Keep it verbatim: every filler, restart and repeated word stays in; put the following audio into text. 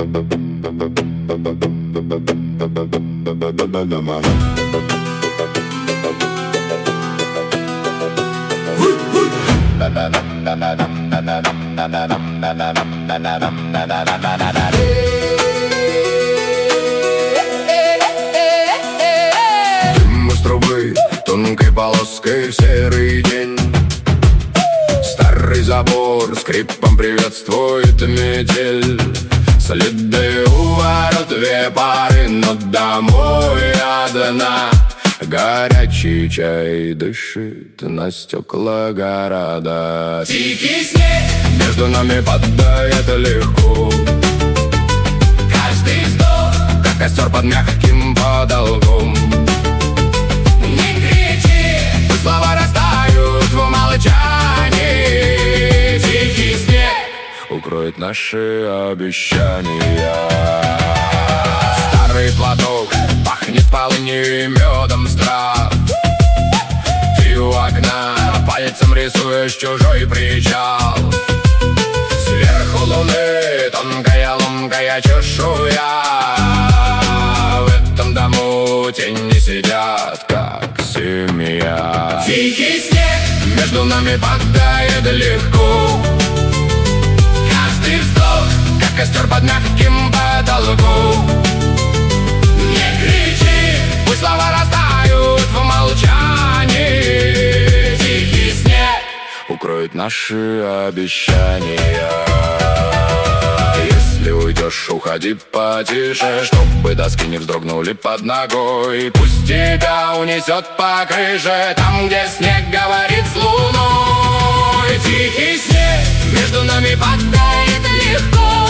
Дым из трубы тонкой полоской в серый день. Старый забор скрипом приветствует метель. Следы у ворот две пары, но домой одна. Горячий чай дышит на стекла города. Тихий снег между нами падает легко. Каждый вздох, как костер под мягким потолком. Не кричи, пусть слова растают в молчании. Тихий снег укроет наши обещания. Старый платок пахнет полынью и медом страх. Ты у окна пальцем рисуешь чужой причал. Сверху луны тонкая ломкая чешуя. В этом дому тени сидят, как семья. Тихий снег между нами падает легко. Каждый вздох, как костер под мягким потолком. Не кричи, пусть слова растают в молчании. Тихий снег укроет наши обещания. Если уйдешь, уходи потише, чтобы доски не вздрогнули под ногой. Пусть тебя унесет по крыше, там, где снег говорит с луной. Тихий снег между нами падает легко.